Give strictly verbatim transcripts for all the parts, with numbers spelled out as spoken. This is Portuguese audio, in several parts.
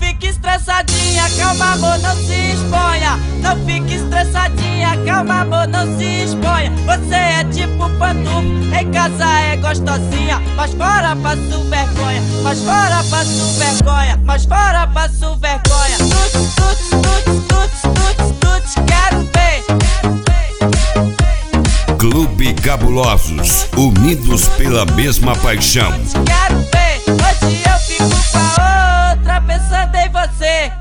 fique estressadinha, calma amor, não se exponha. Não fique estressadinha, calma amor, não se exponha. Você é tipo pantufa, em casa é gostosinha, mas fora passo vergonha, mas fora passo vergonha, mas fora passo vergonha. Tuts, tuts, tuts, tuts, tuts, tuts, quero ver. Clube Cabulosos, unidos pela mesma paixão. Quero ver, hoje eu fico com a outra pensando em você.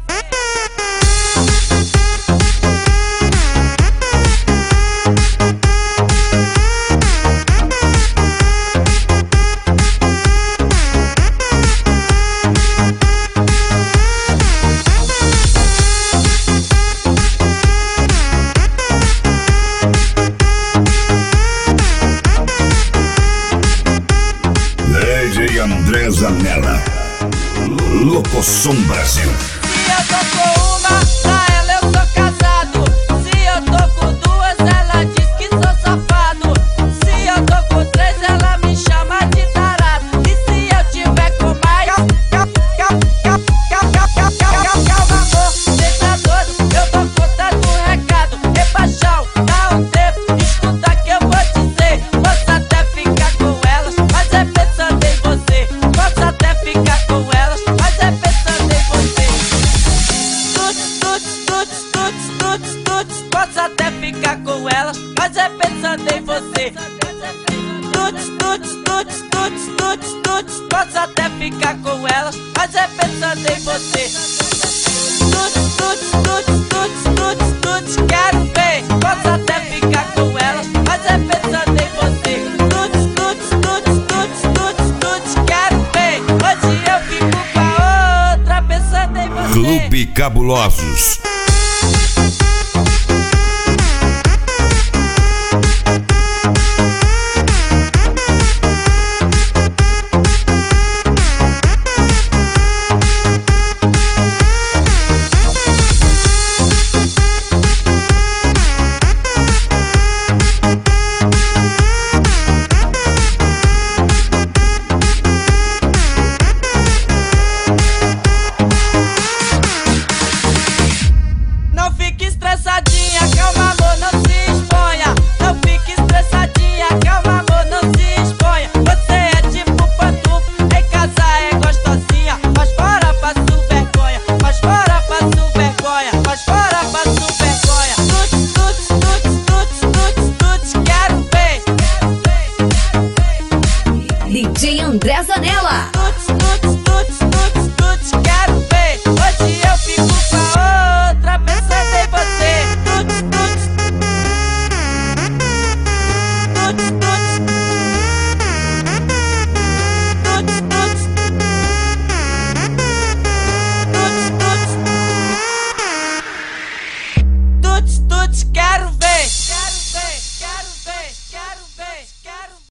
D J André Zanella, Locosom Brasil. Se eu tô com uma, pra ela eu sou casado. Se eu tô com duas, ela diz que sou safado. Se eu tô com três, ela me chama de tarado. E se eu tiver com mais, calma, calma, calma, calma, amor, deixa doido, eu dou conta do recado. E paixão, dá um tempo, escuta que eu vou dizer. Posso até ficar com elas, mas é pensando em você. Posso até ficar com elas, mas é pensando em você. Tuts, tuts, tuts, tuts, tuts, tuts, posso até ficar com elas, mas é pensando em você. Tuts, tuts, tuts, tuts, tuts, tuts, posso até ficar com elas, mas é pensando em você. Tuts, tuts, tuts, tuts, tuts, tuts, quero ver. Posso até ficar com elas, mas é pensando em você. Tuts, tuts, tuts, tuts, tuts, tuts, quero ver. Hoje eu fico com a outra pensando em você. Clube Cabulosos.